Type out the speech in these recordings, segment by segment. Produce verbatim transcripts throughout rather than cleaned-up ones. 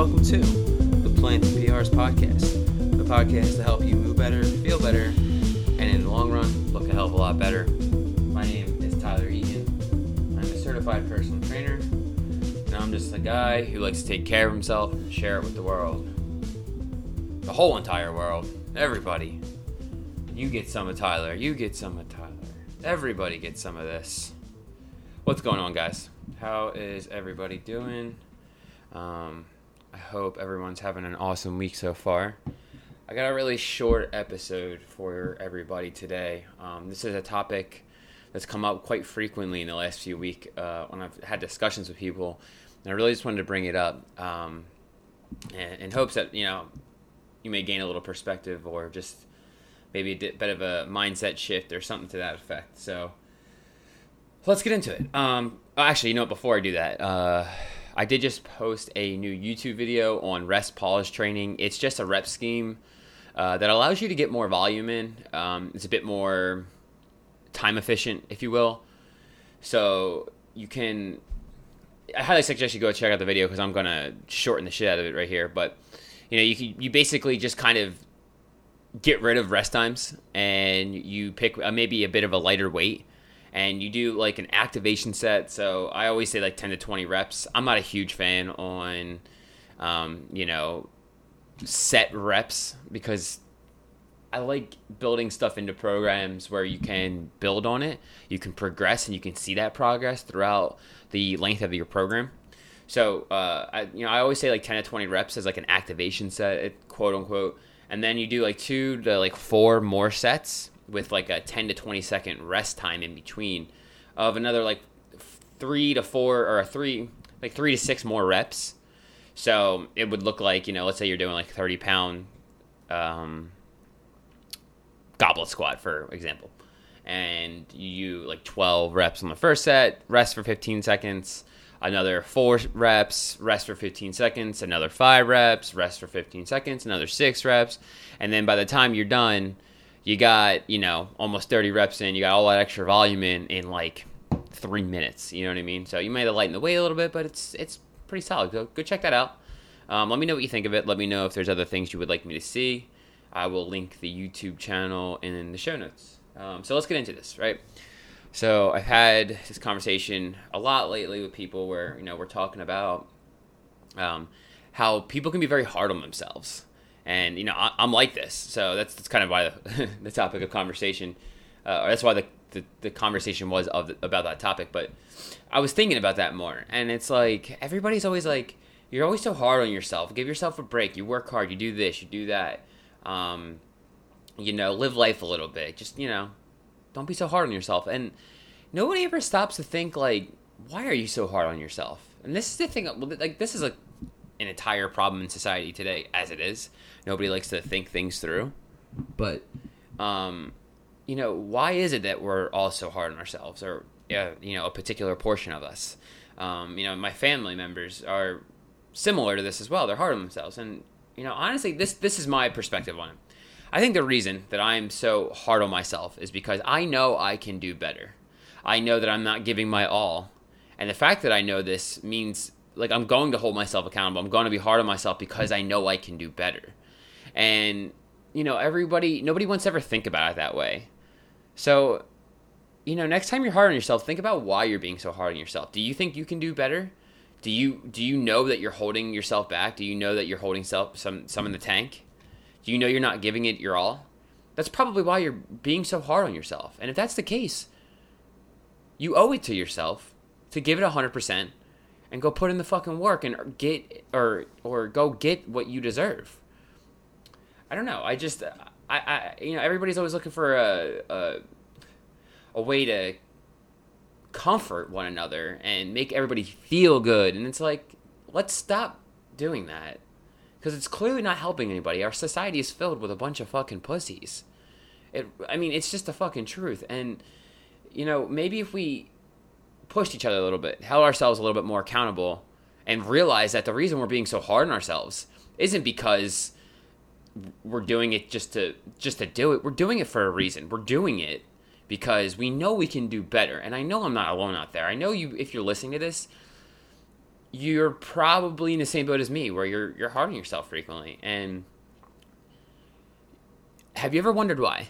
welcome to the Plant P R's podcast, the podcast to help you move better, feel better, and in the long run, look a hell of a lot better. My name is Tyler Egan. I'm a certified personal trainer, and I'm just a guy who likes to take care of himself and share it with the world. The whole entire world. Everybody. You get some of Tyler. You get some of Tyler. Everybody gets some of this. What's going on, guys? How is everybody doing? Um, I hope everyone's having an awesome week so far. I got a really short episode for everybody today. Um, this is a topic that's come up quite frequently in the last few weeks uh, when I've had discussions with people, and I really just wanted to bring it up um, in, in hopes that, you know, you may gain a little perspective or just maybe a bit of a mindset shift or something to that effect. So let's get into it. Um, actually, you know what, before I do that, uh, I did just post a new YouTube video on rest pause training. It's just a rep scheme uh, that allows you to get more volume in. Um, it's a bit more time efficient, if you will. So you can, I highly suggest you go check out the video because I'm going to shorten the shit out of it right here. But, you know, you can, you basically just kind of get rid of rest times and you pick uh, maybe a bit of a lighter weight. And you do like an activation set. So I always say like ten to twenty reps. I'm not a huge fan on, um, you know, set reps because I like building stuff into programs where you can build on it. You can progress and you can see that progress throughout the length of your program. So, uh, I, you know, I always say like ten to twenty reps as like an activation set, quote unquote. And then you do like two to like four more sets with like a ten to twenty second rest time in between of another like three to four or a three, like three to six more reps. So it would look like, you know, let's say you're doing like thirty pound um, goblet squat, for example. And you like twelve reps on the first set, rest for fifteen seconds, another four reps, rest for fifteen seconds, another five reps, rest for fifteen seconds, another six reps. And then by the time you're done, you got, you know, almost thirty reps in. You got all that extra volume in in like three minutes. You know what I mean? So you might have lightened the weight a little bit, but it's it's pretty solid. Go, go check that out. Um, let me know what you think of it. Let me know if there's other things you would like me to see. I will link the YouTube channel in the show notes. Um, so let's get into this, right? So I've had this conversation a lot lately with people where, you know, we're talking about um, how people can be very hard on themselves. And, you know, I, I'm like this, so that's, that's kind of why the, the topic of conversation, uh, or that's why the, the, the conversation was of the, about that topic. But I was thinking about that more, and it's like everybody's always like, you're always so hard on yourself. Give yourself a break. You work hard. You do this. You do that. Um, you know, live life a little bit. Just, you know, don't be so hard on yourself. And nobody ever stops to think, like, why are you so hard on yourself? And this is the thing. Like, this is a an entire problem in society today, as it is. Nobody likes to think things through. But, um, you know, why is it that we're all so hard on ourselves, or, uh, you know, a particular portion of us? Um, you know, my family members are similar to this as well. They're hard on themselves. And, you know, honestly, this this is my perspective on it. I think the reason that I'm so hard on myself is because I know I can do better. I know that I'm not giving my all. And the fact that I know this means, like, I'm going to hold myself accountable. I'm going to be hard on myself because I know I can do better. And, you know, everybody, nobody wants to ever think about it that way. So, you know, next time you're hard on yourself, think about why you're being so hard on yourself. Do you think you can do better? Do you do you know that you're holding yourself back? Do you know that you're holding self, some, some in the tank? Do you know you're not giving it your all? That's probably why you're being so hard on yourself. And if that's the case, you owe it to yourself to give it one hundred percent. And go put in the fucking work and get, or or go get what you deserve. I don't know. I just, I, I you know, everybody's always looking for a, a a way to comfort one another and make everybody feel good. And it's like, let's stop doing that, because it's clearly not helping anybody. Our society is filled with a bunch of fucking pussies. It, I mean, it's just the fucking truth. And, you know, maybe if we pushed each other a little bit, held ourselves a little bit more accountable, and realized that the reason we're being so hard on ourselves isn't because we're doing it just to just to do it. We're doing it for a reason. We're doing it because we know we can do better. And I know I'm not alone out there. I know you, if you're listening to this, you're probably in the same boat as me, where you're you're hard on yourself frequently. And have you ever wondered why?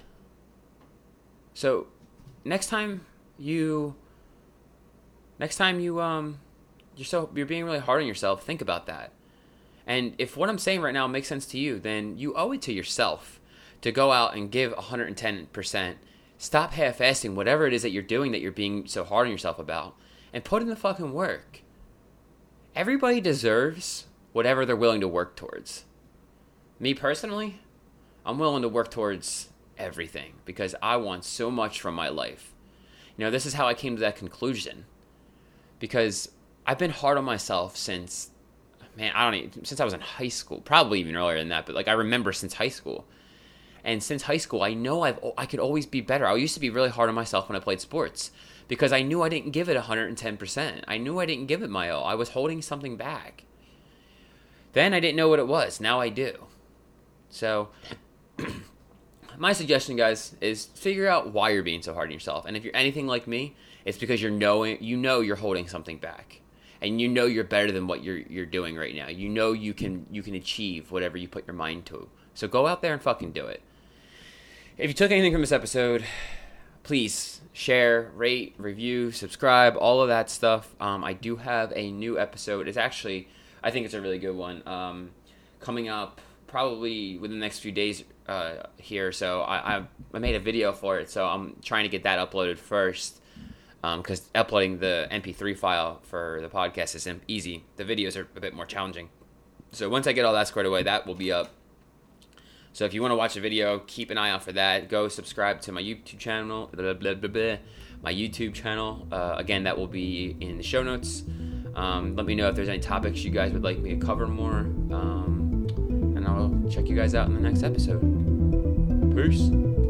So next time you next time you um you're so you're being really hard on yourself, think about that. And if what I'm saying right now makes sense to you, then you owe it to yourself to go out and give one hundred ten percent. Stop half-assing whatever it is that you're doing that you're being so hard on yourself about, and put in the fucking work. Everybody deserves whatever they're willing to work towards. Me personally, I'm willing to work towards everything because I want so much from my life. You know, this is how I came to that conclusion. Because I've been hard on myself since, man, I don't even, since I was in high school. Probably even earlier than that, but like I remember since high school. And since high school, I know I've I could always be better. I used to be really hard on myself when I played sports. Because I knew I didn't give it one hundred ten percent. I knew I didn't give it my all. I was holding something back. Then I didn't know what it was. Now I do. So, my suggestion, guys, is figure out why you're being so hard on yourself. And if you're anything like me, it's because you're knowing you know you're holding something back. And you know you're better than what you're you're doing right now. You know you can you can achieve whatever you put your mind to. So go out there and fucking do it. If you took anything from this episode, please share, rate, review, subscribe, all of that stuff. Um, I do have a new episode. It's actually, I think it's a really good one. Um, coming up probably within the next few days uh, here. So I, I I made a video for it. So I'm trying to get that uploaded first. Because um, uploading the M P three file for the podcast is easy. The videos are a bit more challenging. So once I get all that squared away, that will be up. So if you want to watch a video, keep an eye out for that. Go subscribe to my YouTube channel. Blah, blah, blah, blah, my YouTube channel. Uh, again, that will be in the show notes. Um, let me know if there's any topics you guys would like me to cover more. Um, and I'll check you guys out in the next episode. Peace.